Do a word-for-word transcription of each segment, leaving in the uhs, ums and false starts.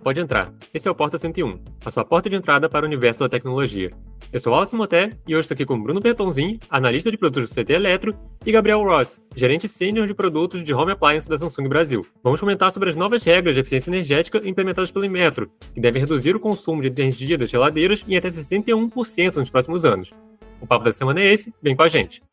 pode entrar. Esse é o Porta cento e um, a sua porta de entrada para o universo da tecnologia. Eu sou Wallace Moté e hoje estou aqui com Bruno Bertonzin, analista de produtos do C T Eletro, e Gabriel Ross, gerente sênior de produtos de Home Appliance da Samsung Brasil. Vamos comentar sobre as novas regras de eficiência energética implementadas pela Inmetro, que devem reduzir o consumo de energia das geladeiras em até sessenta e um por cento nos próximos anos. O papo da semana é esse, vem com a gente.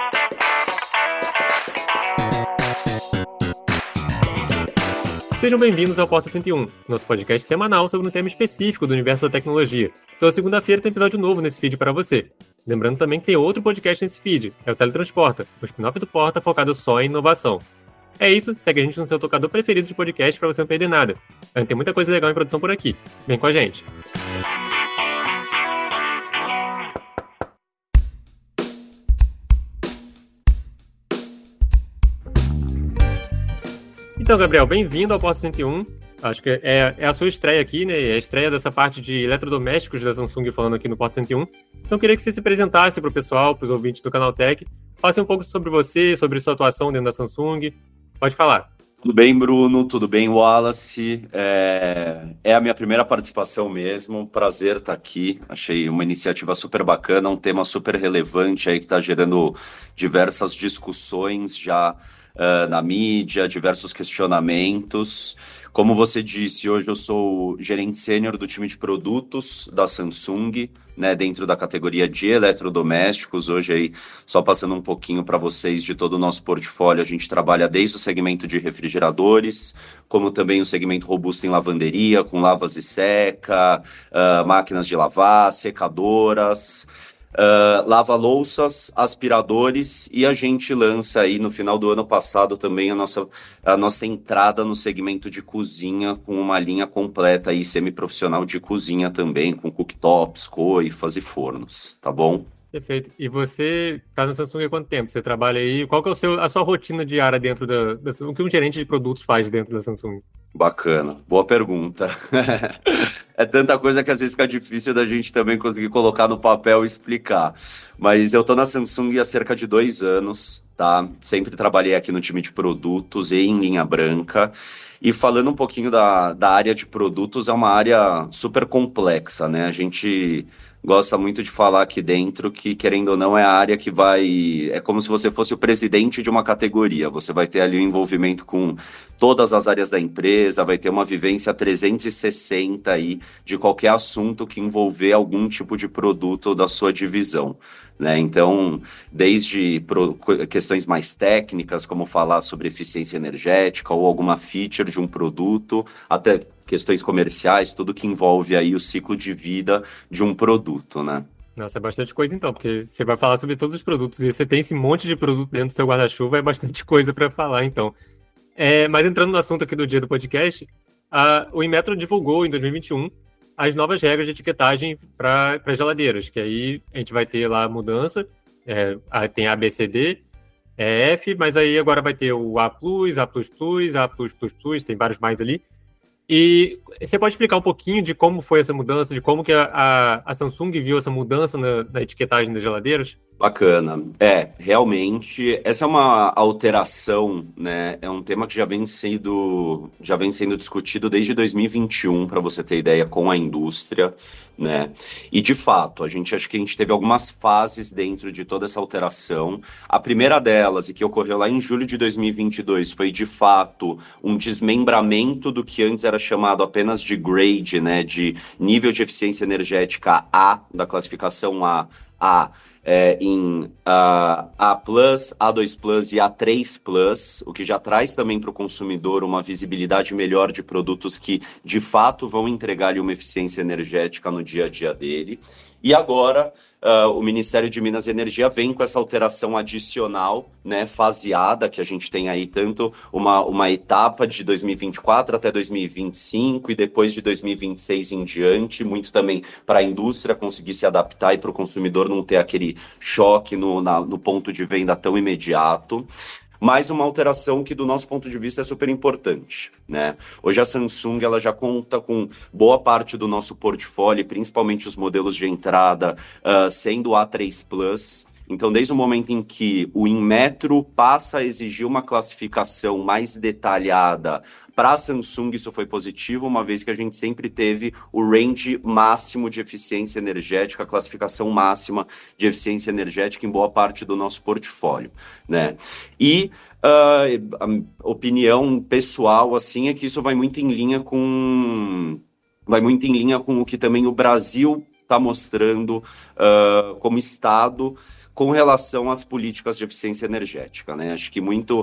Sejam bem-vindos ao Porta cento e um, nosso podcast semanal sobre um tema específico do universo da tecnologia. Toda segunda-feira tem episódio novo nesse feed para você. Lembrando também que tem outro podcast nesse feed, é o Teletransporta, o spin-off do Porta focado só em inovação. É isso, segue a gente no seu tocador preferido de podcast para você não perder nada. Tem muita coisa legal em produção por aqui. Vem com a gente. Então, Gabriel, bem-vindo ao Porta cento e um. Acho que é, é a sua estreia aqui, né? É a estreia dessa parte de eletrodomésticos da Samsung falando aqui no Porta cento e um. Então, eu queria que você se apresentasse para o pessoal, para os ouvintes do Canal Tech. Fale um pouco sobre você, sobre sua atuação dentro da Samsung. Pode falar. Tudo bem, Bruno? Tudo bem, Wallace? É, é a minha primeira participação mesmo. Prazer estar aqui. Achei uma iniciativa super bacana, um tema super relevante aí que está gerando diversas discussões já Uh, na mídia, diversos questionamentos. Como você disse, hoje eu sou gerente sênior do time de produtos da Samsung, né, dentro da categoria de eletrodomésticos. Hoje aí, só passando um pouquinho para vocês de todo o nosso portfólio, a gente trabalha desde o segmento de refrigeradores, como também o segmento robusto em lavanderia, com lavas e seca, uh, máquinas de lavar, secadoras, Uh, lava-louças, aspiradores, e a gente lança aí no final do ano passado também a nossa, a nossa entrada no segmento de cozinha com uma linha completa aí semiprofissional de cozinha também, com cooktops, coifas e fornos, tá bom? Perfeito. E você está na Samsung há quanto tempo? Você trabalha aí? Qual que é o seu, a sua rotina diária dentro da, da... O que um gerente de produtos faz dentro da Samsung? Bacana. Boa pergunta. É tanta coisa que às vezes fica difícil da gente também conseguir colocar no papel e explicar. Mas eu tô na Samsung há cerca de dois anos, tá? Sempre trabalhei aqui no time de produtos e em linha branca. E falando um pouquinho da, da área de produtos, é uma área super complexa, né? A gente gosta muito de falar aqui dentro que, querendo ou não, é a área que vai... É como se você fosse o presidente de uma categoria. Você vai ter ali um envolvimento com todas as áreas da empresa, vai ter uma vivência trezentos e sessenta aí de qualquer assunto que envolver algum tipo de produto da sua divisão, né? Então, desde pro... questões mais técnicas, como falar sobre eficiência energética ou alguma feature de um produto, até questões comerciais, tudo que envolve aí o ciclo de vida de um produto, né? Nossa, é bastante coisa então, porque você vai falar sobre todos os produtos e você tem esse monte de produto dentro do seu guarda-chuva, é bastante coisa para falar então. É, mas entrando no assunto aqui do dia do podcast, a, o Inmetro divulgou em dois mil e vinte e um as novas regras de etiquetagem para geladeiras, que aí a gente vai ter lá a mudança, é, tem A, B, C, D, é F, mas aí agora vai ter o A+, A++, A+++, tem vários mais ali. E você pode explicar um pouquinho de como foi essa mudança, de como que a, a, a Samsung viu essa mudança na, na etiquetagem das geladeiras? Bacana. É, realmente, essa é uma alteração, né? É um tema que já vem sendo, já vem sendo discutido desde dois mil e vinte e um, para você ter ideia, com a indústria, né? E, de fato, a gente acho que a gente teve algumas fases dentro de toda essa alteração. A primeira delas, e que ocorreu lá em julho de dois mil e vinte e dois, foi, de fato, um desmembramento do que antes era chamado apenas de grade, né? De nível de eficiência energética A, da classificação A, A, é, em uh, A+, A dois plus e A três plus, o que já traz também para o consumidor uma visibilidade melhor de produtos que, de fato, vão entregar-lhe uma eficiência energética no dia a dia dele. E agora, uh, o Ministério de Minas e Energia vem com essa alteração adicional, né, faseada, que a gente tem aí tanto uma, uma etapa de dois mil e vinte e quatro até dois mil e vinte e cinco e depois de dois mil e vinte e seis em diante, muito também para a indústria conseguir se adaptar e para o consumidor não ter aquele choque no, na, no ponto de venda tão imediato. Mais uma alteração que, do nosso ponto de vista, é super importante, né? Hoje a Samsung ela já conta com boa parte do nosso portfólio, principalmente os modelos de entrada, uh, sendo o A três plus, Então, desde o momento em que o Inmetro passa a exigir uma classificação mais detalhada para a Samsung, isso foi positivo, uma vez que a gente sempre teve o range máximo de eficiência energética, a classificação máxima de eficiência energética em boa parte do nosso portfólio, né? E uh, a opinião pessoal, assim, é que isso vai muito em linha com... vai muito em linha com o que também o Brasil está mostrando uh, como Estado com relação às políticas de eficiência energética, né? Acho que muito,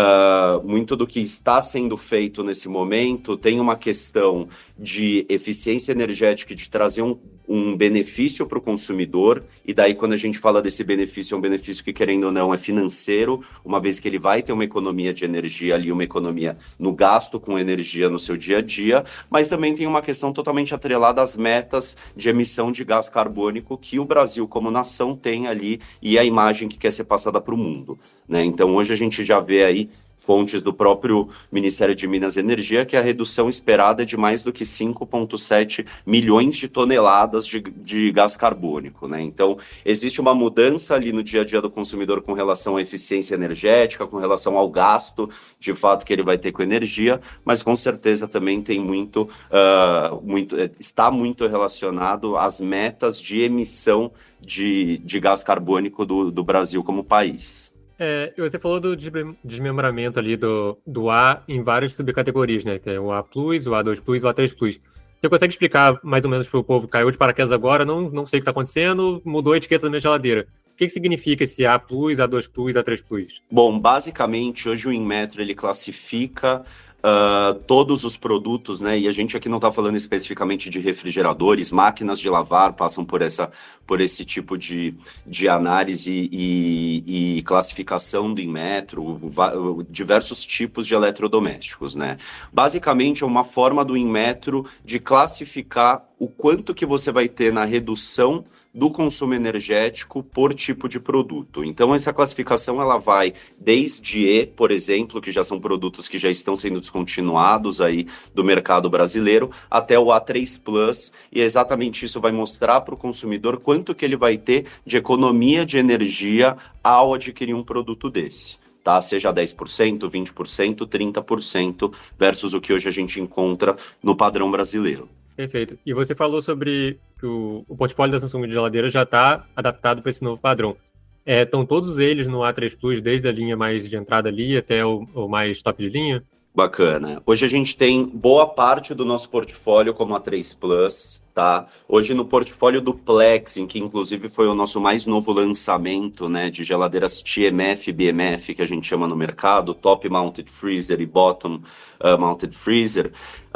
uh, muito do que está sendo feito nesse momento tem uma questão de eficiência energética e de trazer um, um benefício para o consumidor, e daí quando a gente fala desse benefício, é um benefício que, querendo ou não, é financeiro, uma vez que ele vai ter uma economia de energia ali, uma economia no gasto com energia no seu dia a dia, mas também tem uma questão totalmente atrelada às metas de emissão de gás carbônico que o Brasil, como nação, tem ali, e a imagem que quer ser passada para o mundo, né? Então, hoje a gente já vê aí fontes do próprio Ministério de Minas e Energia, que a redução esperada é de mais do que cinco vírgula sete milhões de toneladas de, de gás carbônico, né? Então, existe uma mudança ali no dia a dia do consumidor com relação à eficiência energética, com relação ao gasto, de fato, que ele vai ter com energia, mas com certeza também tem muito, uh, muito está muito relacionado às metas de emissão de, de gás carbônico do, do Brasil como país. É, você falou do desmembramento ali do, do A em várias subcategorias, né? Tem o A plus, o A dois plus, o A três plus. Você consegue explicar mais ou menos para o povo que caiu de paraquedas agora? Não, não sei o que está acontecendo, mudou a etiqueta da minha geladeira. O que, que significa esse A plus, A dois plus, A três plus? Bom, basicamente, hoje o Inmetro ele classifica Uh, todos os produtos, né? E a gente aqui não está falando especificamente de refrigeradores, máquinas de lavar passam por, essa, por esse tipo de, de análise e, e classificação do Inmetro, diversos tipos de eletrodomésticos, né? Basicamente é uma forma do Inmetro de classificar o quanto que você vai ter na redução do consumo energético por tipo de produto. Então, essa classificação ela vai desde E, por exemplo, que já são produtos que já estão sendo descontinuados aí do mercado brasileiro, até o A três plus, e exatamente isso vai mostrar para o consumidor quanto que ele vai ter de economia de energia ao adquirir um produto desse. Tá? Seja dez por cento, vinte por cento, trinta por cento versus o que hoje a gente encontra no padrão brasileiro. Perfeito. E você falou sobre que o, o portfólio da Samsung de geladeira já está adaptado para esse novo padrão. É, estão todos eles no A três plus, desde a linha mais de entrada ali até o, o mais top de linha? Bacana. Hoje a gente tem boa parte do nosso portfólio como A três plus, tá? Hoje no portfólio do Plexin, que inclusive foi o nosso mais novo lançamento, né, de geladeiras T M F e B M F, que a gente chama no mercado, Top Mounted Freezer e Bottom uh, Mounted Freezer,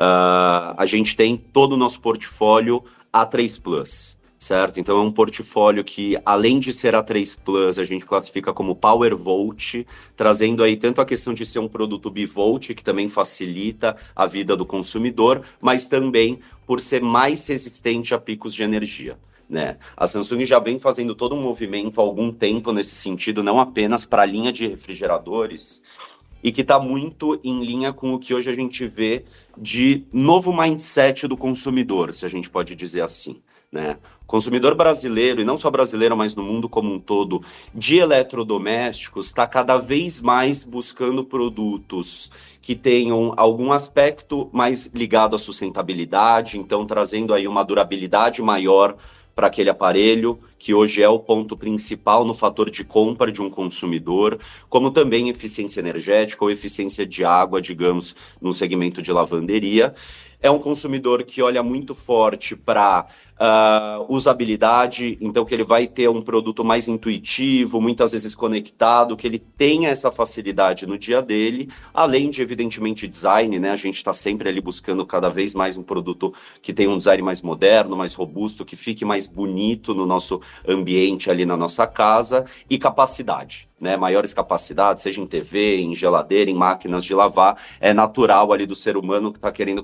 uh, a gente tem todo o nosso portfólio A três plus. Certo? Então é um portfólio que, além de ser A três plus, a gente classifica como Power Volt, trazendo aí tanto a questão de ser um produto bivolt, que também facilita a vida do consumidor, mas também por ser mais resistente a picos de energia. Né? A Samsung já vem fazendo todo um movimento há algum tempo nesse sentido, não apenas para a linha de refrigeradores, e que está muito em linha com o que hoje a gente vê de novo mindset do consumidor, se a gente pode dizer assim. Né? O consumidor brasileiro, e não só brasileiro, mas no mundo como um todo, de eletrodomésticos, está cada vez mais buscando produtos que tenham algum aspecto mais ligado à sustentabilidade, então trazendo aí uma durabilidade maior para aquele aparelho, que hoje é o ponto principal no fator de compra de um consumidor, como também eficiência energética ou eficiência de água, digamos, no segmento de lavanderia. É um consumidor que olha muito forte para uh, usabilidade, então que ele vai ter um produto mais intuitivo, muitas vezes conectado, que ele tenha essa facilidade no dia dele, além de, evidentemente, design, né? A gente está sempre ali buscando cada vez mais um produto que tenha um design mais moderno, mais robusto, que fique mais bonito no nosso ambiente ali na nossa casa, e capacidade. Né, maiores capacidades, seja em T V, em geladeira, em máquinas de lavar, é natural ali do ser humano que está querendo cada vez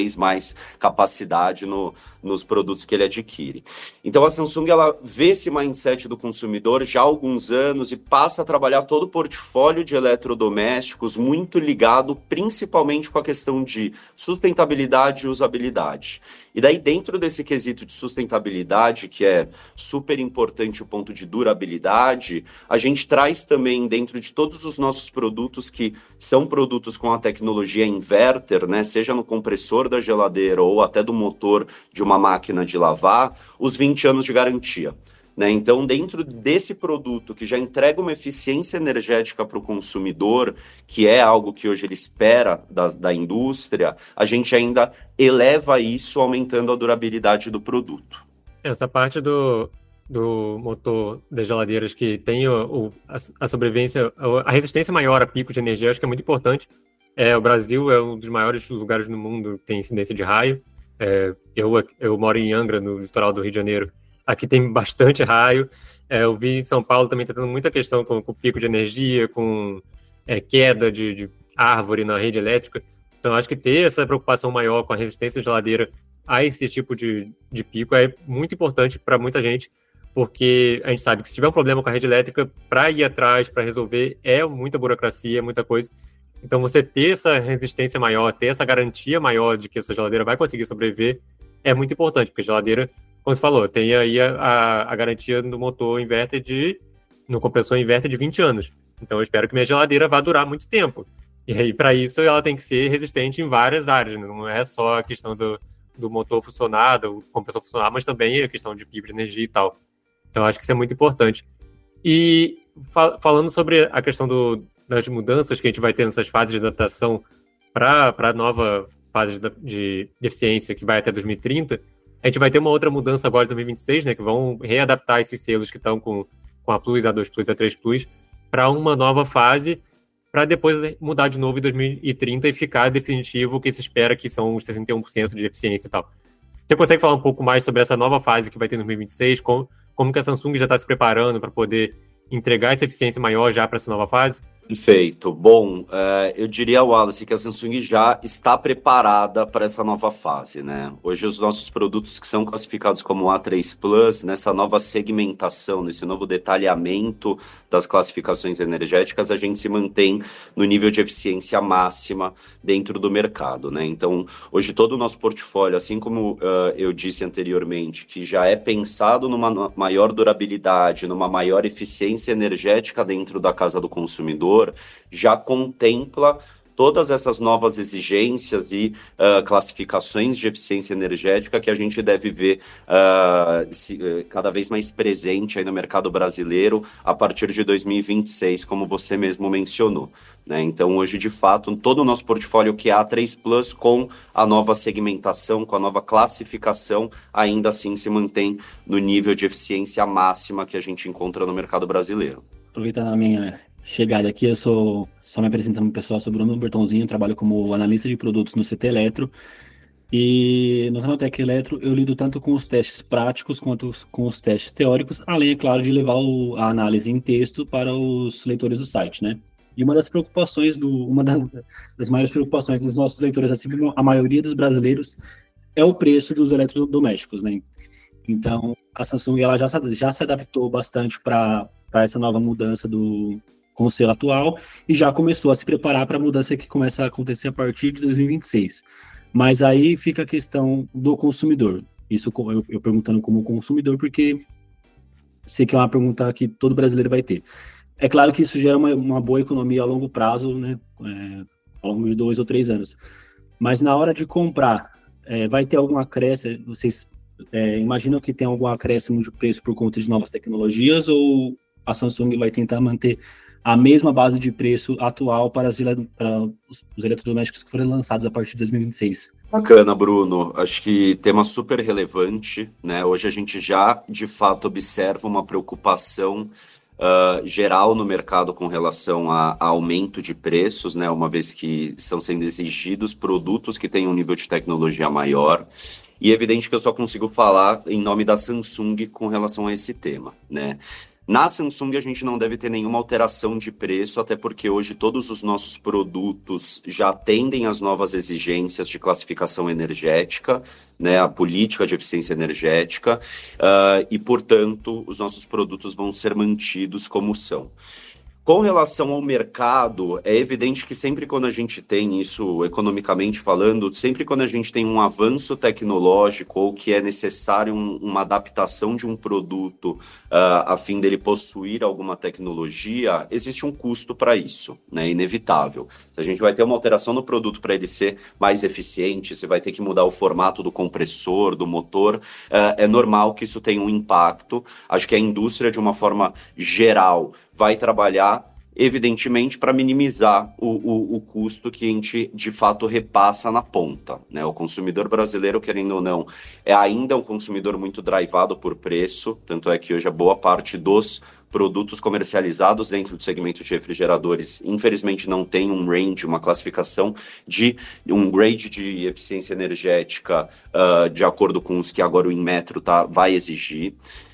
vez mais capacidade no, nos produtos que ele adquire. Então a Samsung ela vê esse mindset do consumidor já há alguns anos e passa a trabalhar todo o portfólio de eletrodomésticos muito ligado principalmente com a questão de sustentabilidade e usabilidade. E daí dentro desse quesito de sustentabilidade, que é super importante o ponto de durabilidade, a gente traz também dentro de todos os nossos produtos que são produtos com a tecnologia inverter, né, seja no compressor da geladeira ou até do motor de uma máquina de lavar, os vinte anos de garantia. Né? Então, dentro desse produto que já entrega uma eficiência energética para o consumidor, que é algo que hoje ele espera da, da indústria, a gente ainda eleva isso, aumentando a durabilidade do produto. Essa parte do, do motor das geladeiras que tem o, o, a, a sobrevivência, a resistência maior a picos de energia, acho que é muito importante. É, o Brasil é um dos maiores lugares no mundo que tem incidência de raio. É, eu, eu moro em Angra, no litoral do Rio de Janeiro. Aqui tem bastante raio. É, eu vi em São Paulo também tá tendo muita questão com, com pico de energia, com é, queda de, de árvore na rede elétrica. Então, acho que ter essa preocupação maior com a resistência de geladeira a esse tipo de, de pico é muito importante para muita gente, porque a gente sabe que se tiver um problema com a rede elétrica, para ir atrás, para resolver, é muita burocracia, muita coisa. Então, você ter essa resistência maior, ter essa garantia maior de que a sua geladeira vai conseguir sobreviver, é muito importante, porque a geladeira, como você falou, tem aí a, a, a garantia no motor inverter de, no compressor inverter de vinte anos. Então, eu espero que minha geladeira vá durar muito tempo. E aí, para isso, ela tem que ser resistente em várias áreas, né? Não é só a questão do, do motor funcionar, do compressor funcionar, mas também a questão de pico de energia e tal. Então, acho que isso é muito importante. E fal- falando sobre a questão do, das mudanças que a gente vai ter nessas fases de adaptação para a nova fase de, de, de eficiência que vai até dois mil e trinta, a gente vai ter uma outra mudança agora em dois mil e vinte e seis, né, que vão readaptar esses selos que estão com, com a Plus, A dois Plus, A três Plus, para uma nova fase, para depois mudar de novo em dois mil e trinta e ficar definitivo o que se espera que são os sessenta e um por cento de eficiência e tal. Você consegue falar um pouco mais sobre essa nova fase que vai ter em dois mil e vinte e seis, como, como que a Samsung já está se preparando para poder entregar essa eficiência maior já para essa nova fase? Perfeito. Bom, é, eu diria, Wallace, que a Samsung já está preparada para essa nova fase, né? Hoje os nossos produtos que são classificados como A três Plus, nessa nova segmentação, nesse novo detalhamento das classificações energéticas, a gente se mantém no nível de eficiência máxima dentro do mercado, né? Então, hoje todo o nosso portfólio, assim como uh, eu disse anteriormente, que já é pensado numa maior durabilidade, numa maior eficiência energética dentro da casa do consumidor, já contempla todas essas novas exigências e uh, classificações de eficiência energética que a gente deve ver uh, se, uh, cada vez mais presente aí no mercado brasileiro a partir de dois mil e vinte e seis, como você mesmo mencionou, né? Então, hoje, de fato, todo o nosso portfólio que é A três Plus, com a nova segmentação, com a nova classificação, ainda assim se mantém no nível de eficiência máxima que a gente encontra no mercado brasileiro. Aproveitando a minha chegada aqui, eu sou, só me apresentando pessoal, sou Bruno Bertonzinho, trabalho como analista de produtos no C T Eletro, e no Canaltech Eletro eu lido tanto com os testes práticos quanto com os testes teóricos, além, é claro, de levar o, a análise em texto para os leitores do site, né? E uma das preocupações, do, uma das, das maiores preocupações dos nossos leitores, assim como a maioria dos brasileiros, é o preço dos eletrodomésticos, né? Então, a Samsung ela já, já se adaptou bastante para essa nova mudança do com o selo atual, e já começou a se preparar para a mudança que começa a acontecer a partir de dois mil e vinte e seis. Mas aí fica a questão do consumidor. Isso eu, eu perguntando como consumidor, porque sei que é uma pergunta que todo brasileiro vai ter. É claro que isso gera uma, uma boa economia a longo prazo, né, é, ao longo de dois ou três anos. Mas na hora de comprar, é, vai ter algum acréscimo? Vocês é, imaginam que tem algum acréscimo de preço por conta de novas tecnologias, ou a Samsung vai tentar manter a mesma base de preço atual para, as, para os, os eletrodomésticos que foram lançados a partir de dois mil e vinte e seis? Bacana, Bruno. Acho que tema super relevante, né? Hoje a gente já, de fato, observa uma preocupação uh, geral no mercado com relação a, a aumento de preços, né? Uma vez que estão sendo exigidos produtos que têm um nível de tecnologia maior. E é evidente que eu só consigo falar em nome da Samsung com relação a esse tema, né? Na Samsung a gente não deve ter nenhuma alteração de preço, até porque hoje todos os nossos produtos já atendem às novas exigências de classificação energética, né, a política de eficiência energética, uh, e, portanto, os nossos produtos vão ser mantidos como são. Com relação ao mercado, é evidente que sempre quando a gente tem isso, economicamente falando, sempre quando a gente tem um avanço tecnológico ou que é necessário um, uma adaptação de um produto uh, a fim dele possuir alguma tecnologia, existe um custo para isso, né? Inevitável. Se a gente vai ter uma alteração no produto para ele ser mais eficiente, você vai ter que mudar o formato do compressor, do motor, uh, é normal que isso tenha um impacto. Acho que a indústria, de uma forma geral, vai trabalhar, evidentemente, para minimizar o, o, o custo que a gente, de fato, repassa na ponta, né? O consumidor brasileiro, querendo ou não, é ainda um consumidor muito drivado por preço, tanto é que hoje a boa parte dos produtos comercializados dentro do segmento de refrigeradores, infelizmente, não tem um range, uma classificação de um grade de eficiência energética uh, de acordo com os que agora o Inmetro tá, vai exigir.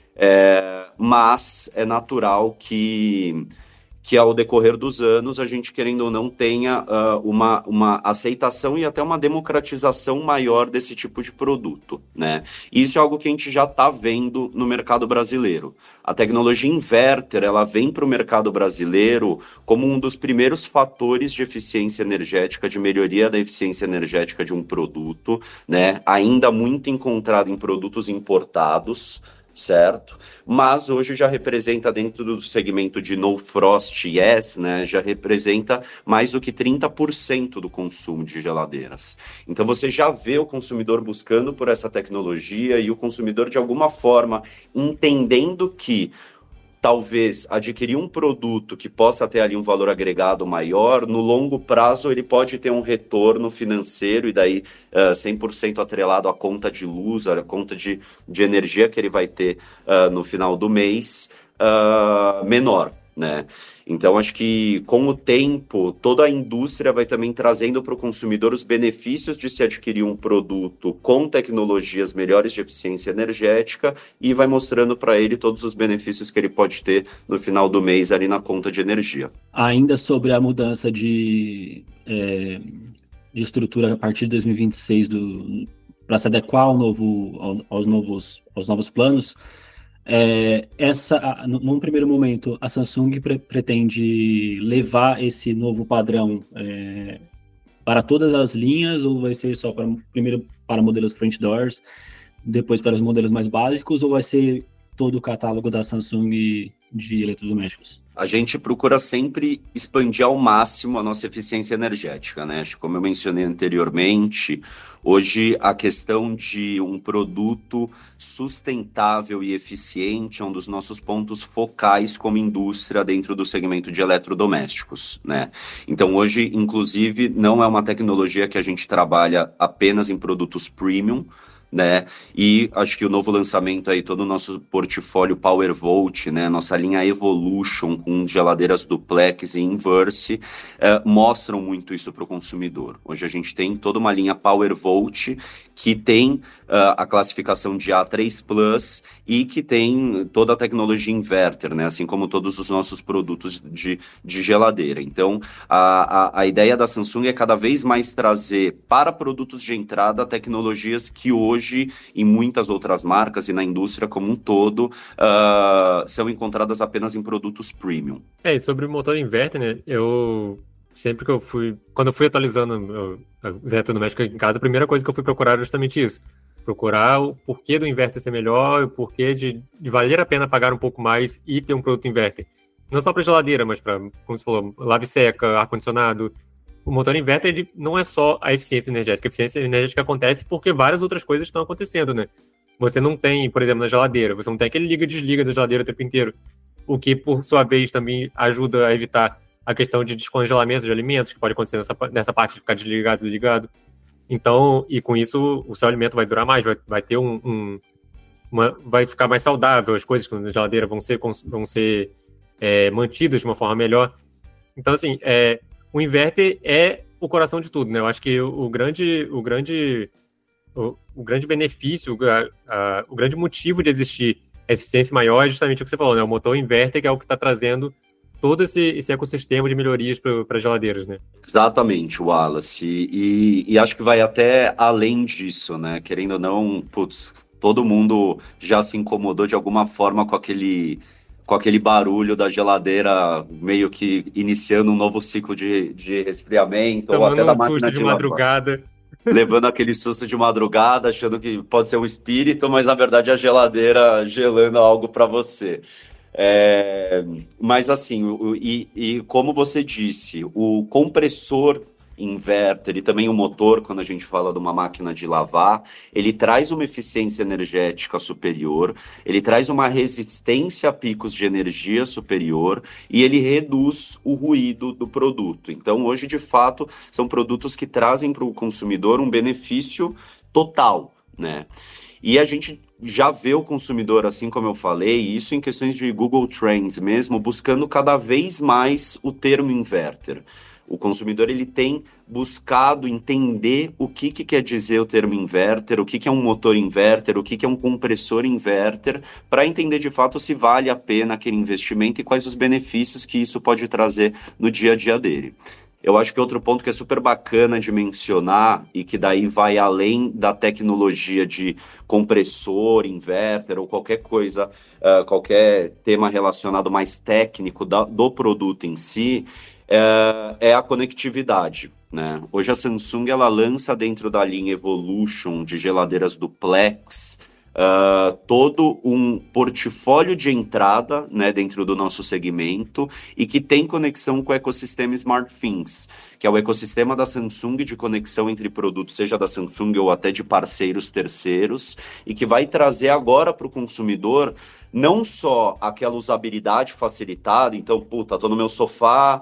É, mas é natural que, que ao decorrer dos anos a gente, querendo ou não, tenha uh, uma, uma aceitação e até uma democratização maior desse tipo de produto, né? Isso é algo que a gente já está vendo no mercado brasileiro. A tecnologia inverter, ela vem para o mercado brasileiro como um dos primeiros fatores de eficiência energética, de melhoria da eficiência energética de um produto, né? Ainda muito encontrado em produtos importados, certo? Mas hoje já representa, dentro do segmento de no frost yes, né, já representa mais do que trinta por cento do consumo de geladeiras. Então você já vê o consumidor buscando por essa tecnologia e o consumidor, de alguma forma, entendendo que talvez adquirir um produto que possa ter ali um valor agregado maior, no longo prazo ele pode ter um retorno financeiro e daí uh, cem por cento atrelado à conta de luz, à conta de, de energia que ele vai ter uh, no final do mês, uh, menor, né? Então, acho que com o tempo, toda a indústria vai também trazendo para o consumidor os benefícios de se adquirir um produto com tecnologias melhores de eficiência energética e vai mostrando para ele todos os benefícios que ele pode ter no final do mês ali na conta de energia. Ainda sobre a mudança de, é, de estrutura a partir de dois mil e vinte e seis para se adequar ao novo, ao, aos, novos, aos novos planos, É, essa, num primeiro momento, a Samsung pre- pretende levar esse novo padrão é, para todas as linhas, ou vai ser só para, primeiro para modelos French doors, depois para os modelos mais básicos, ou vai ser todo o catálogo da Samsung de eletrodomésticos? A gente procura sempre expandir ao máximo a nossa eficiência energética, né? Acho que, como eu mencionei anteriormente, hoje a questão de um produto sustentável e eficiente é um dos nossos pontos focais como indústria dentro do segmento de eletrodomésticos, né? Então, hoje, inclusive, não é uma tecnologia que a gente trabalha apenas em produtos premium, né? E acho que o novo lançamento aí, todo o nosso portfólio PowerVolt, né? Nossa linha Evolution com geladeiras duplex e inverse, eh, mostram muito isso para o consumidor. Hoje a gente tem toda uma linha PowerVolt que tem uh, a classificação de A três Plus e que tem toda a tecnologia inverter, né? Assim como todos os nossos produtos de, de geladeira. Então, a, a, a ideia da Samsung é cada vez mais trazer para produtos de entrada tecnologias que hoje, em muitas outras marcas e na indústria como um todo, uh, são encontradas apenas em produtos premium. É, e sobre o motor inverter, né? Eu... Sempre que eu fui... Quando eu fui atualizando os eletrodomésticos aqui em casa, a primeira coisa que eu fui procurar era justamente isso. Procurar o porquê do inverter ser melhor, o porquê de, de valer a pena pagar um pouco mais e ter um produto inverter. Não só para geladeira, mas para, como você falou, lave seca, ar-condicionado. O motor inverter, ele não é só a eficiência energética. A eficiência energética acontece porque várias outras coisas estão acontecendo, né? Você não tem, por exemplo, na geladeira, você não tem aquele liga e desliga da geladeira o tempo inteiro. O que, por sua vez, também ajuda a evitar a questão de descongelamento de alimentos, que pode acontecer nessa, nessa parte de ficar desligado e ligado. Então, e com isso, o seu alimento vai durar mais, vai, vai ter um... um uma, vai ficar mais saudável, as coisas na geladeira vão ser, vão ser é, mantidas de uma forma melhor. Então, assim, é, o inverter é o coração de tudo, né? Eu acho que o, o grande... O grande O, o grande benefício, a, a, o grande motivo de existir a eficiência maior é justamente o que você falou, né? O motor inverter, que é o que está trazendo todo esse, esse ecossistema de melhorias para geladeiras, né? Exatamente, Wallace. E, e acho que vai até além disso, né? Querendo ou não, putz, todo mundo já se incomodou de alguma forma com aquele, com aquele barulho da geladeira meio que iniciando um novo ciclo de, de resfriamento, ou até Tomando da um máquina susto de de lavar. madrugada. Levando aquele susto de madrugada, achando que pode ser um espírito, mas na verdade é a geladeira gelando algo para você. É, mas assim, o, e, e como você disse, o compressor inverter e também o motor, quando a gente fala de uma máquina de lavar, ele traz uma eficiência energética superior, ele traz uma resistência a picos de energia superior e ele reduz o ruído do produto. Então, hoje, de fato, são produtos que trazem para o consumidor um benefício total, né? E a gente já vê o consumidor, assim como eu falei, isso em questões de Google Trends mesmo, buscando cada vez mais o termo inverter. O consumidor ele tem buscado entender o que, que quer dizer o termo inverter, o que, que é um motor inverter, o que, que é um compressor inverter, para entender de fato se vale a pena aquele investimento e quais os benefícios que isso pode trazer no dia a dia dele. Eu acho que outro ponto que é super bacana de mencionar e que daí vai além da tecnologia de compressor, inverter ou qualquer coisa, uh, qualquer tema relacionado mais técnico da, do produto em si, uh, é a conectividade, né? Hoje a Samsung ela lança dentro da linha Evolution de geladeiras duplex Uh, todo um portfólio de entrada, né, dentro do nosso segmento e que tem conexão com o ecossistema SmartThings, que é o ecossistema da Samsung de conexão entre produtos, seja da Samsung ou até de parceiros terceiros, e que vai trazer agora para o consumidor não só aquela usabilidade facilitada, então, puta, tô no meu sofá,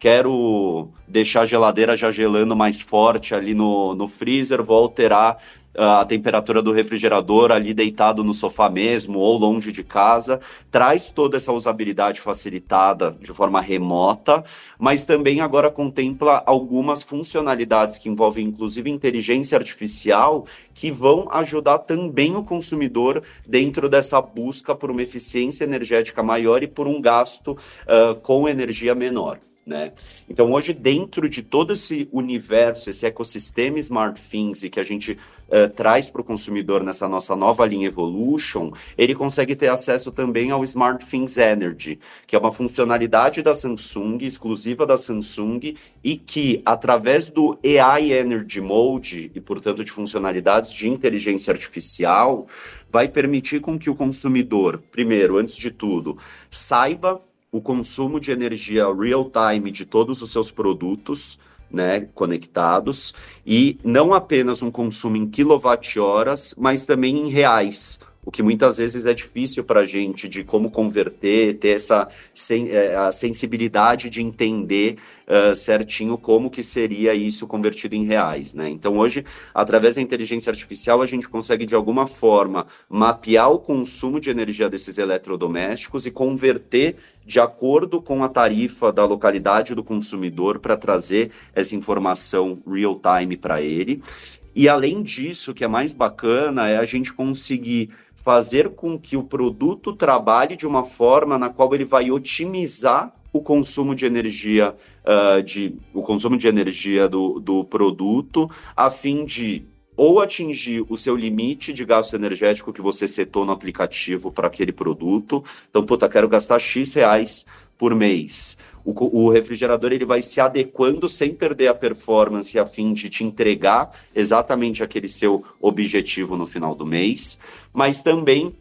quero deixar a geladeira já gelando mais forte ali no, no freezer, vou alterar a temperatura do refrigerador ali deitado no sofá mesmo ou longe de casa, traz toda essa usabilidade facilitada de forma remota, mas também agora contempla algumas funcionalidades que envolvem inclusive inteligência artificial que vão ajudar também o consumidor dentro dessa busca por uma eficiência energética maior e por um gasto uh, com energia menor. Né? Então, hoje, dentro de todo esse universo, esse ecossistema SmartThings e que a gente uh, traz para o consumidor nessa nossa nova linha Evolution, ele consegue ter acesso também ao SmartThings Energy, que é uma funcionalidade da Samsung, exclusiva da Samsung, e que, através do A I Energy Mode, e, portanto, de funcionalidades de inteligência artificial, vai permitir com que o consumidor, primeiro, antes de tudo, saiba o consumo de energia real-time de todos os seus produtos, né, conectados, e não apenas um consumo em quilowatt-horas, mas também em reais, o que muitas vezes é difícil para a gente de como converter, ter essa sen- a sensibilidade de entender uh, certinho como que seria isso convertido em reais, né? Então hoje, através da inteligência artificial, a gente consegue de alguma forma mapear o consumo de energia desses eletrodomésticos e converter de acordo com a tarifa da localidade do consumidor para trazer essa informação real-time para ele. E além disso, o que é mais bacana é a gente conseguir fazer com que o produto trabalhe de uma forma na qual ele vai otimizar o consumo de energia, uh, de, o consumo de energia do, do produto, a fim de ou atingir o seu limite de gasto energético que você setou no aplicativo para aquele produto. Então, puta, quero gastar X reais por mês. O, o refrigerador ele vai se adequando sem perder a performance a fim de te entregar exatamente aquele seu objetivo no final do mês, mas também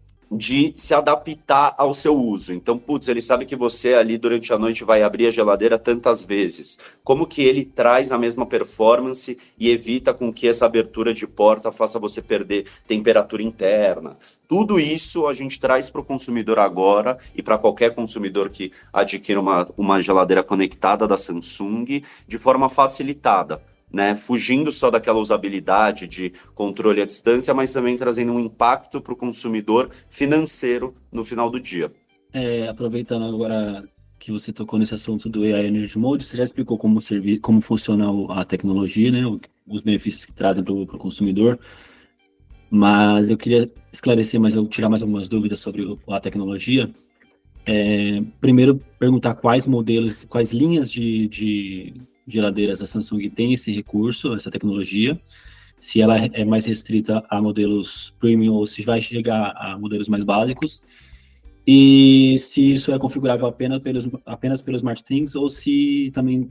de se adaptar ao seu uso. Então, putz, ele sabe que você ali durante a noite vai abrir a geladeira tantas vezes. Como que ele traz a mesma performance e evita com que essa abertura de porta faça você perder temperatura interna? Tudo isso a gente traz para o consumidor agora e para qualquer consumidor que adquira uma, uma geladeira conectada da Samsung de forma facilitada, né? Fugindo só daquela usabilidade de controle à distância, mas também trazendo um impacto para o consumidor financeiro no final do dia. É, aproveitando agora que você tocou nesse assunto do A I Energy Mode, você já explicou como, servir, como funciona a tecnologia, né? Os benefícios que trazem para o consumidor. Mas eu queria esclarecer, mas eu tirar mais algumas dúvidas sobre o- a tecnologia. É, primeiro, perguntar quais modelos, quais linhas de, de geladeiras a Samsung tem esse recurso, essa tecnologia, se ela é mais restrita a modelos premium ou se vai chegar a modelos mais básicos, e se isso é configurável apenas pelos, apenas pelos SmartThings ou se também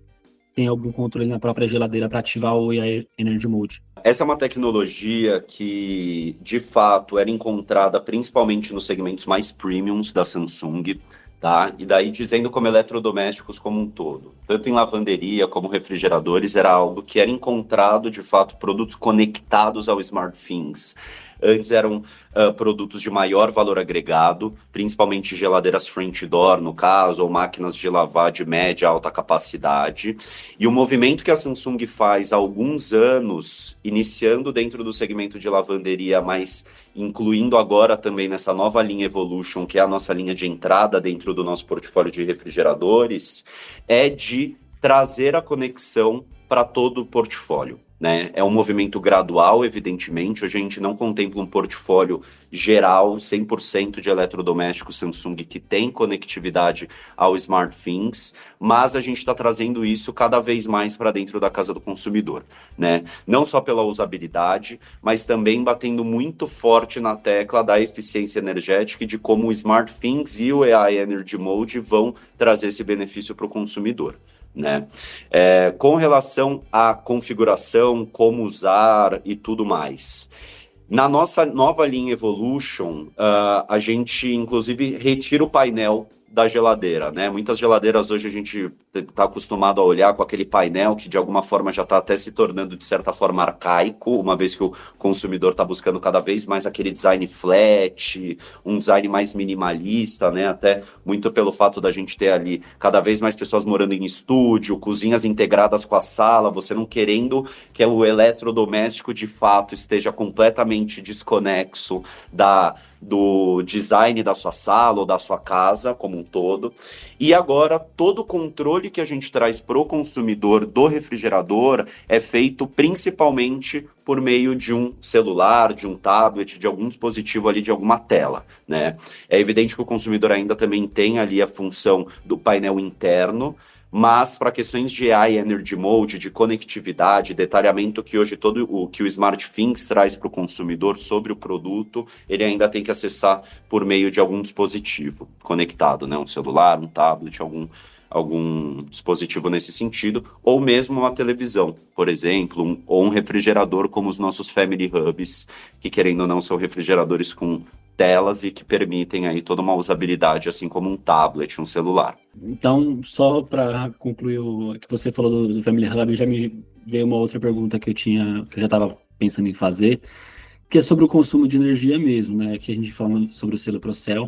tem algum controle na própria geladeira para ativar o A I Energy Mode. Essa é uma tecnologia que, de fato, era encontrada principalmente nos segmentos mais premiums da Samsung, tá? E daí dizendo como eletrodomésticos como um todo. Tanto em lavanderia como refrigeradores, era algo que era encontrado, de fato, produtos conectados ao SmartThings. Antes eram uh, produtos de maior valor agregado, principalmente geladeiras French Door, no caso, ou máquinas de lavar de média alta capacidade. E o movimento que a Samsung faz há alguns anos, iniciando dentro do segmento de lavanderia, mas incluindo agora também nessa nova linha Evolution, que é a nossa linha de entrada dentro do nosso portfólio de refrigeradores, é de trazer a conexão para todo o portfólio. Né? É um movimento gradual, evidentemente. Hoje a gente não contempla um portfólio geral, cem por cento de eletrodomésticos Samsung que tem conectividade ao SmartThings, mas a gente está trazendo isso cada vez mais para dentro da casa do consumidor. Né? Não só pela usabilidade, mas também batendo muito forte na tecla da eficiência energética e de como o SmartThings e o A I Energy Mode vão trazer esse benefício para o consumidor. Né? É, com relação à configuração, como usar e tudo mais. Na nossa nova linha Evolution, uh, a gente, inclusive, retira o painel da geladeira, né? Muitas geladeiras hoje a gente está acostumado a olhar com aquele painel que de alguma forma já está até se tornando de certa forma arcaico, uma vez que o consumidor está buscando cada vez mais aquele design flat, um design mais minimalista, né? Até muito pelo fato da gente ter ali cada vez mais pessoas morando em estúdio, cozinhas integradas com a sala, você não querendo que o eletrodoméstico de fato esteja completamente desconexo da do design da sua sala ou da sua casa como um todo. E agora, todo o controle que a gente traz para o consumidor do refrigerador é feito principalmente por meio de um celular, de um tablet, de algum dispositivo ali, de alguma tela, né? É evidente que o consumidor ainda também tem ali a função do painel interno, mas para questões de A I Energy Mode, de conectividade, detalhamento que hoje todo o que o SmartThings traz para o consumidor sobre o produto, ele ainda tem que acessar por meio de algum dispositivo conectado, né? Um celular, um tablet, algum, algum dispositivo nesse sentido, ou mesmo uma televisão, por exemplo, um, ou um refrigerador como os nossos Family Hubs, que querendo ou não são refrigeradores com telas e que permitem aí toda uma usabilidade, assim como um tablet, um celular. Então, só para concluir o que você falou do, do Family Hub, já me veio uma outra pergunta que eu tinha, que eu já estava pensando em fazer, que é sobre o consumo de energia mesmo, né? Que a gente fala sobre o selo Procel,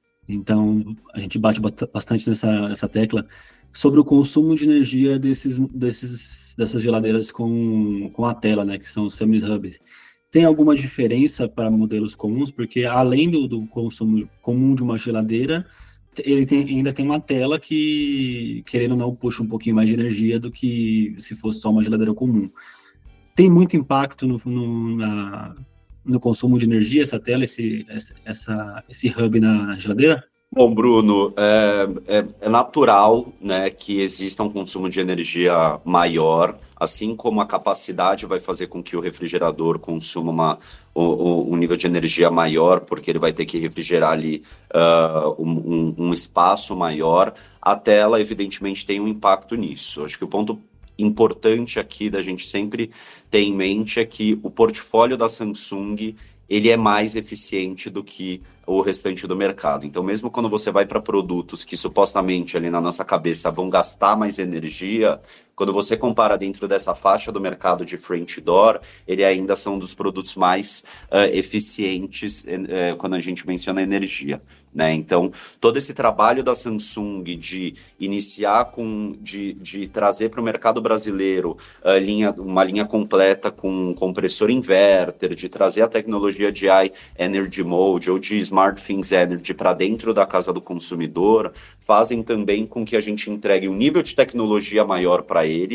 então a gente bate bastante nessa, nessa tecla sobre o consumo de energia desses, desses, dessas geladeiras com, com a tela, né? Que são os Family Hubs. Tem alguma diferença para modelos comuns? Porque além do, do consumo comum de uma geladeira, ele tem, ainda tem uma tela que, querendo ou não, puxa um pouquinho mais de energia do que se fosse só uma geladeira comum. Tem muito impacto no, no, na, no consumo de energia, essa tela, esse, essa, esse hub na, na geladeira? Bom, Bruno, é, é, é natural, né, que exista um consumo de energia maior, assim como a capacidade vai fazer com que o refrigerador consuma uma, um, um nível de energia maior, porque ele vai ter que refrigerar ali uh, um, um espaço maior. A tela, evidentemente, tem um impacto nisso. Acho que o ponto importante aqui da gente sempre ter em mente é que o portfólio da Samsung ele é mais eficiente do que o restante do mercado. Então, mesmo quando você vai para produtos que supostamente ali na nossa cabeça vão gastar mais energia, quando você compara dentro dessa faixa do mercado de French Door, ele ainda são um dos produtos mais uh, eficientes uh, quando a gente menciona energia. Né? Então, todo esse trabalho da Samsung de iniciar com, de, de trazer para o mercado brasileiro uh, linha, uma linha completa com compressor inverter, de trazer a tecnologia de A I Energy Mode ou de SmartThings Energy para dentro da casa do consumidor, fazem também com que a gente entregue um nível de tecnologia maior para ele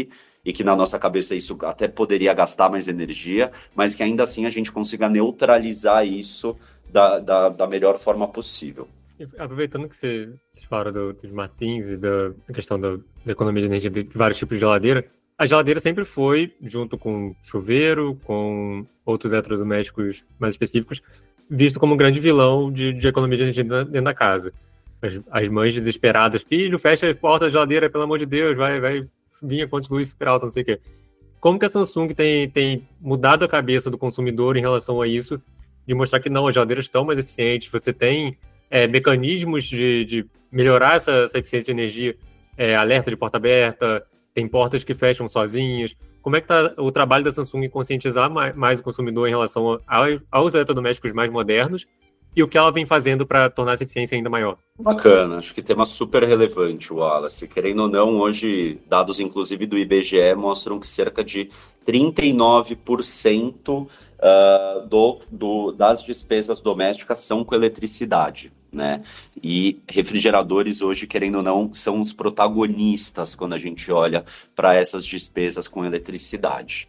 e que na nossa cabeça isso até poderia gastar mais energia, mas que ainda assim a gente consiga neutralizar isso da, da, da melhor forma possível. Aproveitando que você, você fala do, dos Martins e da, da questão da, da economia de energia de vários tipos de geladeira, a geladeira sempre foi, junto com chuveiro, com outros eletrodomésticos mais específicos, visto como um grande vilão de, de economia de energia dentro da casa. As, as mães desesperadas, filho, fecha a porta da geladeira, pelo amor de Deus, vai, vai vir a quantos luz super alta, não sei o quê. Como que a Samsung tem, tem mudado a cabeça do consumidor em relação a isso, de mostrar que não, as geladeiras estão mais eficientes, você tem é, mecanismos de, de melhorar essa, essa eficiência de energia, é, alerta de porta aberta, tem portas que fecham sozinhas. Como é que está o trabalho da Samsung em conscientizar mais, mais o consumidor em relação a, aos eletrodomésticos mais modernos e o que ela vem fazendo para tornar essa eficiência ainda maior? Bacana, acho que tema super relevante, Wallace. Querendo ou não, hoje, dados inclusive do I B G E mostram que cerca de trinta e nove por cento uh, do, do, das despesas domésticas são com eletricidade, né? E refrigeradores hoje, querendo ou não, são os protagonistas quando a gente olha para essas despesas com eletricidade.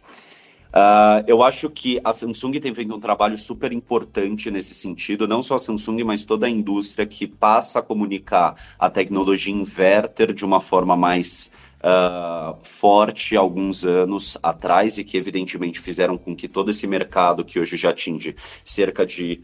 Uh, eu acho que a Samsung tem feito um trabalho super importante nesse sentido, não só a Samsung, mas toda a indústria que passa a comunicar a tecnologia inverter de uma forma mais uh, forte alguns anos atrás e que evidentemente fizeram com que todo esse mercado, que hoje já atinge cerca de...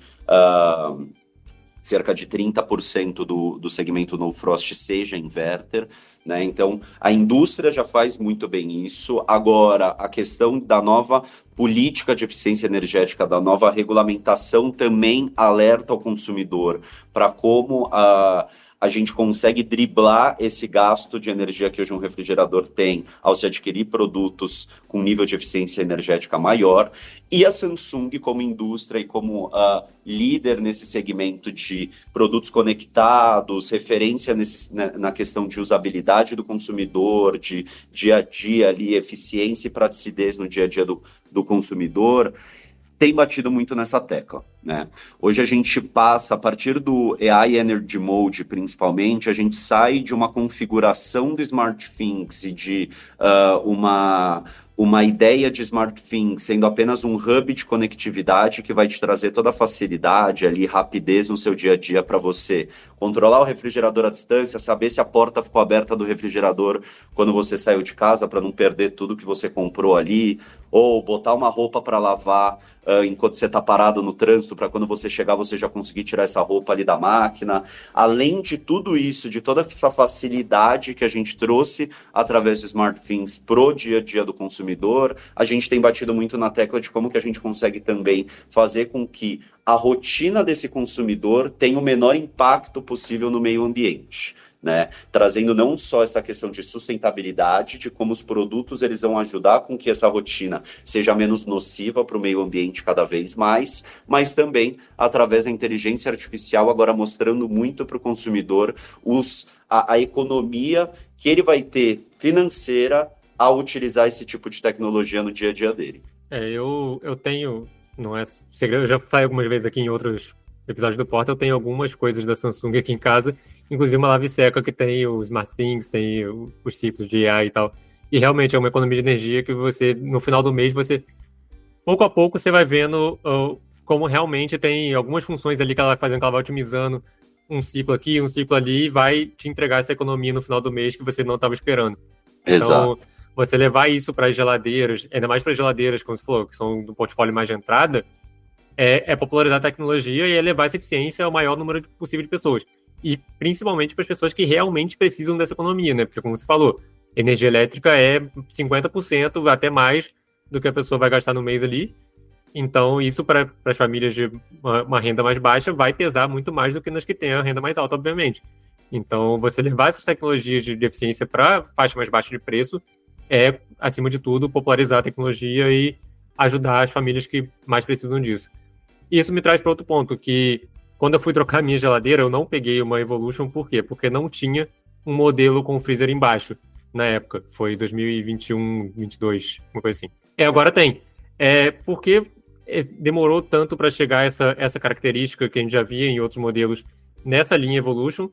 Uh, cerca de trinta por cento do, do segmento no Frost seja inverter, né? Então, a indústria já faz muito bem isso. Agora, a questão da nova política de eficiência energética, da nova regulamentação também alerta o consumidor para como a... a gente consegue driblar esse gasto de energia que hoje um refrigerador tem ao se adquirir produtos com nível de eficiência energética maior. E a Samsung, como indústria e como uh, líder nesse segmento de produtos conectados, referência nesse, na, na questão de usabilidade do consumidor, de dia a dia, ali, eficiência e praticidez no dia a dia do, do consumidor, tem batido muito nessa tecla, né? Hoje a gente passa, a partir do A I Energy Mode, principalmente, a gente sai de uma configuração do SmartThings e de uh, uma... uma ideia de SmartThings sendo apenas um hub de conectividade que vai te trazer toda a facilidade ali, rapidez no seu dia a dia para você controlar o refrigerador à distância, saber se a porta ficou aberta do refrigerador quando você saiu de casa para não perder tudo que você comprou ali, ou botar uma roupa para lavar uh, enquanto você está parado no trânsito, para quando você chegar você já conseguir tirar essa roupa ali da máquina. Além de tudo isso, de toda essa facilidade que a gente trouxe através do SmartThings pro dia a dia do consumidor, a gente tem batido muito na tecla de como que a gente consegue também fazer com que a rotina desse consumidor tenha o menor impacto possível no meio ambiente, né? Trazendo não só essa questão de sustentabilidade, de como os produtos eles vão ajudar com que essa rotina seja menos nociva para o meio ambiente cada vez mais, mas também através da inteligência artificial, agora mostrando muito para o consumidor os, a, a economia que ele vai ter financeira ao utilizar esse tipo de tecnologia no dia a dia dele. É, eu, eu tenho, não é segredo, eu já falei algumas vezes aqui em outros episódios do Porta, eu tenho algumas coisas da Samsung aqui em casa, inclusive uma lave seca que tem o SmartThings, tem o, os ciclos de A I e tal, e realmente é uma economia de energia que você, no final do mês, você, pouco a pouco, você vai vendo uh, como realmente tem algumas funções ali que ela vai fazendo, que ela vai otimizando um ciclo aqui, um ciclo ali, e vai te entregar essa economia no final do mês que você não estava esperando. Exato. Então, você levar isso para as geladeiras, ainda mais para as geladeiras, como você falou, que são do portfólio mais de entrada, é, é popularizar a tecnologia e é levar essa eficiência ao maior número de, possível de pessoas. E principalmente para as pessoas que realmente precisam dessa economia, né? Porque, como você falou, energia elétrica é cinquenta por cento, até mais, do que a pessoa vai gastar no mês ali. Então, isso para as famílias de uma, uma renda mais baixa vai pesar muito mais do que nas que têm a renda mais alta, obviamente. Então, você levar essas tecnologias de, de eficiência para faixa mais baixa de preço é, acima de tudo, popularizar a tecnologia e ajudar as famílias que mais precisam disso. E isso me traz para outro ponto, que quando eu fui trocar a minha geladeira, eu não peguei uma Evolution, por quê? Porque não tinha um modelo com freezer embaixo, na época. Foi dois mil e vinte e um, vinte e dois, uma coisa assim. É, agora tem. É, porque demorou tanto para chegar essa, essa característica que a gente já via em outros modelos nessa linha Evolution,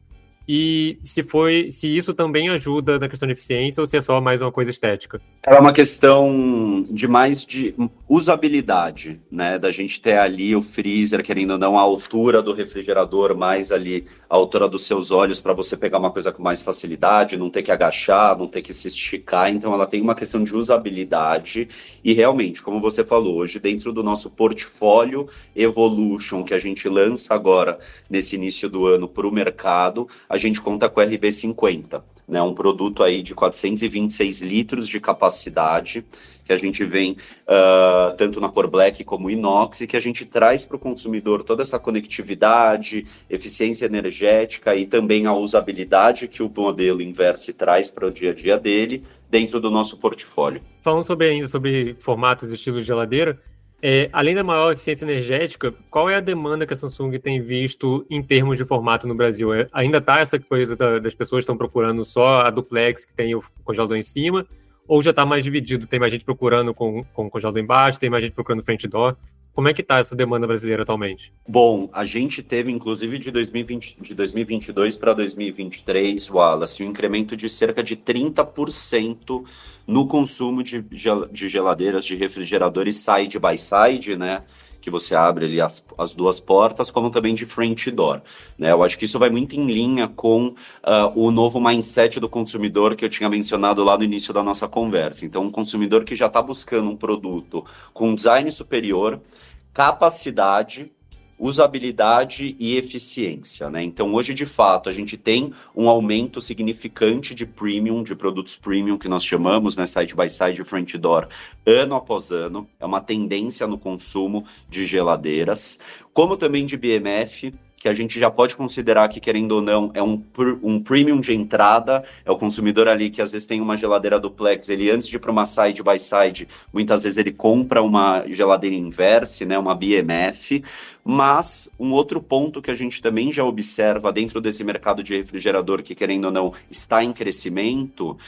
e se foi, se isso também ajuda na questão de eficiência ou se é só mais uma coisa estética. É uma questão de mais de usabilidade, né? Da gente ter ali o freezer, querendo ou não, a altura do refrigerador, mais ali a altura dos seus olhos para você pegar uma coisa com mais facilidade, não ter que agachar, não ter que se esticar. Então ela tem uma questão de usabilidade e realmente, como você falou, hoje dentro do nosso portfólio Evolution, que a gente lança agora nesse início do ano para o mercado, a gente conta com o R B cinquenta. Né, um produto aí de quatrocentos e vinte e seis litros de capacidade, que a gente vem uh, tanto na cor black como inox, e que a gente traz para o consumidor toda essa conectividade, eficiência energética e também a usabilidade que o modelo Inverse traz para o dia a dia dele, dentro do nosso portfólio. Falando sobre, ainda sobre formatos e estilos de geladeira, É, além da maior eficiência energética, qual é a demanda que a Samsung tem visto em termos de formato no Brasil? É, ainda está essa coisa da, das pessoas estão procurando só a duplex que tem o congelador em cima, ou já está mais dividido? Tem mais gente procurando com, com o congelador embaixo, tem mais gente procurando frente door? Como é que está essa demanda brasileira atualmente? Bom, a gente teve, inclusive, de dois mil e vinte, de dois mil e vinte e dois para dois mil e vinte e três, Wallace, um incremento de cerca de trinta por cento no consumo de, de geladeiras, de refrigeradores side by side, né? Que você abre ali as, as duas portas, como também de front door, né? Eu acho que isso vai muito em linha com uh, o novo mindset do consumidor que eu tinha mencionado lá no início da nossa conversa. Então, um consumidor que já está buscando um produto com design superior, capacidade, usabilidade e eficiência, né? Então, hoje, de fato, a gente tem um aumento significante de premium, de produtos premium, que nós chamamos, né, side by side, front door, ano após ano. É uma tendência no consumo de geladeiras, como também de B M F, que a gente já pode considerar que, querendo ou não, é um, um premium de entrada, é o consumidor ali que às vezes tem uma geladeira duplex, ele antes de ir para uma side by side, muitas vezes ele compra uma geladeira Inverse, né, uma B M F, mas um outro ponto que a gente também já observa dentro desse mercado de refrigerador, que querendo ou não está em crescimento,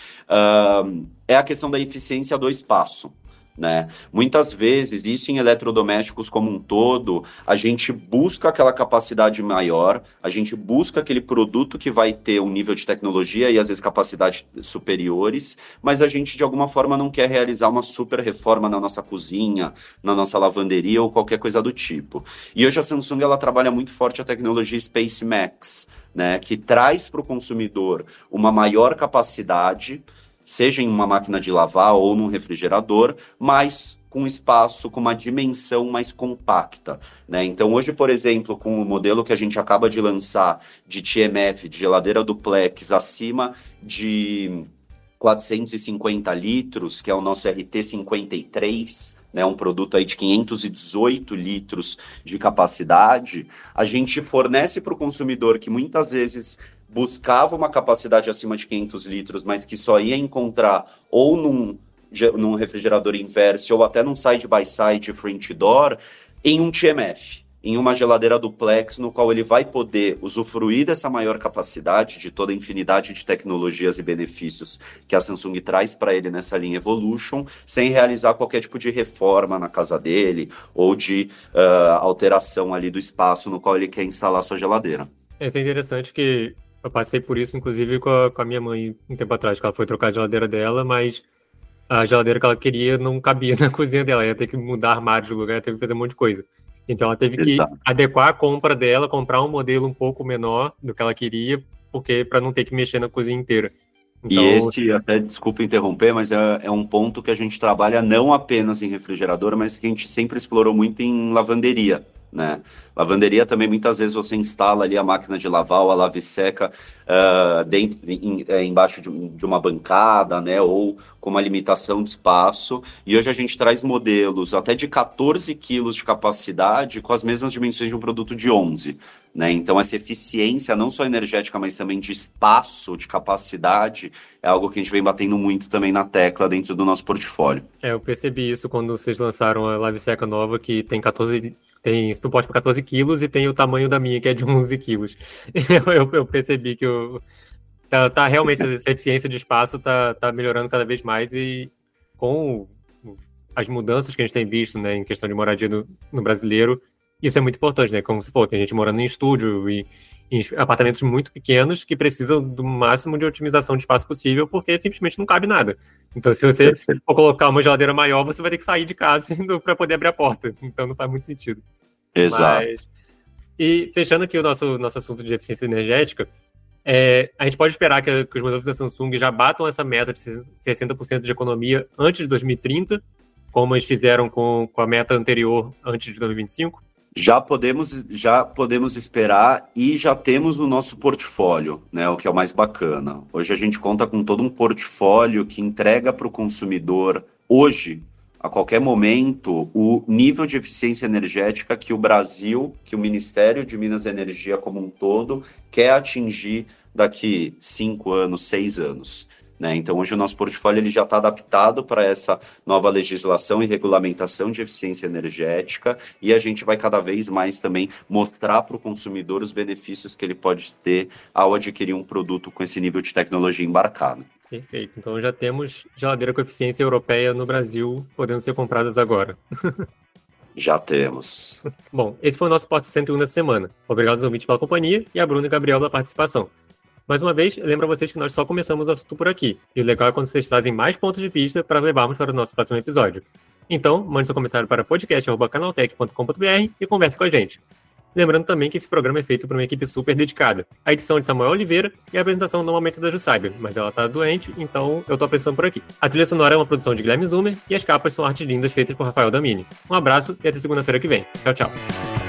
uh, é a questão da eficiência do espaço. Né? Muitas vezes, isso em eletrodomésticos como um todo, a gente busca aquela capacidade maior, a gente busca aquele produto que vai ter um nível de tecnologia e às vezes capacidade superiores, mas a gente de alguma forma não quer realizar uma super reforma na nossa cozinha, na nossa lavanderia ou qualquer coisa do tipo. E hoje a Samsung ela trabalha muito forte a tecnologia Space Max, né? Que traz para o consumidor uma maior capacidade, seja em uma máquina de lavar ou num refrigerador, mas com espaço, com uma dimensão mais compacta, né? Então, hoje, por exemplo, com o modelo que a gente acaba de lançar de T M F, de geladeira duplex, acima de quatrocentos e cinquenta litros, que é o nosso R T cinquenta e três, né, um produto aí de quinhentos e dezoito litros de capacidade, a gente fornece para o consumidor que muitas vezes buscava uma capacidade acima de quinhentos litros, mas que só ia encontrar ou num, num refrigerador Inverse ou até num side-by-side front door, em um T M F, em uma geladeira duplex, no qual ele vai poder usufruir dessa maior capacidade, de toda a infinidade de tecnologias e benefícios que a Samsung traz para ele nessa linha Evolution, sem realizar qualquer tipo de reforma na casa dele ou de uh, alteração ali do espaço no qual ele quer instalar sua geladeira. Isso é interessante que eu passei por isso, inclusive, com a, com a minha mãe um tempo atrás, que ela foi trocar a geladeira dela, mas a geladeira que ela queria não cabia na cozinha dela, ia ter que mudar armário de lugar, ia ter que fazer um monte de coisa. Então ela teve que Exato. adequar a compra dela, comprar um modelo um pouco menor do que ela queria, porque para não ter que mexer na cozinha inteira. Então, e esse, até desculpa interromper, mas é, é um ponto que a gente trabalha não apenas em refrigerador, mas que a gente sempre explorou muito em lavanderia, né? Lavanderia também, muitas vezes você instala ali a máquina de lavar ou a lave seca uh, dentro, em, é, embaixo de, de uma bancada, né? Ou com uma limitação de espaço. E hoje a gente traz modelos até de quatorze quilos de capacidade com as mesmas dimensões de um produto de onze. Né? Então essa eficiência, não só energética, mas também de espaço, de capacidade, é algo que a gente vem batendo muito também na tecla dentro do nosso portfólio. É, eu percebi isso quando vocês lançaram a lave seca nova, que tem quatorze... Tem suporte para quatorze quilos e tem o tamanho da minha, que é de onze quilos. Eu, eu, eu percebi que eu, tá, tá realmente essa eficiência de espaço tá, tá melhorando cada vez mais e com as mudanças que a gente tem visto, né, em questão de moradia no, no brasileiro, Isso é muito importante, né? Como você falou, tem gente morando em estúdio e em apartamentos muito pequenos que precisam do máximo de otimização de espaço possível, porque simplesmente não cabe nada. Então, se você for colocar uma geladeira maior, você vai ter que sair de casa para poder abrir a porta. Então, não faz muito sentido. Exato. Mas... E fechando aqui o nosso, nosso assunto de eficiência energética, é, a gente pode esperar que, que os modelos da Samsung já batam essa meta de sessenta por cento de economia antes de dois mil e trinta, como eles fizeram com, com a meta anterior antes de dois mil e vinte e cinco? Já podemos, já podemos esperar e já temos no nosso portfólio, né, o que é o mais bacana. Hoje a gente conta com todo um portfólio que entrega para o consumidor, hoje, a qualquer momento, o nível de eficiência energética que o Brasil, que o Ministério de Minas e Energia como um todo, quer atingir daqui cinco anos, seis anos. Né? Então, hoje o nosso portfólio ele já está adaptado para essa nova legislação e regulamentação de eficiência energética e a gente vai cada vez mais também mostrar para o consumidor os benefícios que ele pode ter ao adquirir um produto com esse nível de tecnologia embarcado. Perfeito. Então, já temos geladeira com eficiência europeia no Brasil, podendo ser compradas agora. Já temos. Bom, esse foi o nosso Porta cento e um dessa semana. Obrigado aos ouvintes pela companhia e a Bruna e Gabriel pela participação. Mais uma vez, lembro a vocês que nós só começamos o assunto por aqui. E o legal é quando vocês trazem mais pontos de vista para levarmos para o nosso próximo episódio. Então, mande seu comentário para podcast arroba canaltech ponto com ponto b r e converse com a gente. Lembrando também que esse programa é feito por uma equipe super dedicada. A edição é de Samuel Oliveira e a apresentação normalmente é da Jussaiber, mas ela tá doente, então eu tô apresentando por aqui. A trilha sonora é uma produção de Guilherme Zumer e as capas são artes lindas feitas por Rafael Damini. Um abraço e até segunda-feira que vem. Tchau, tchau.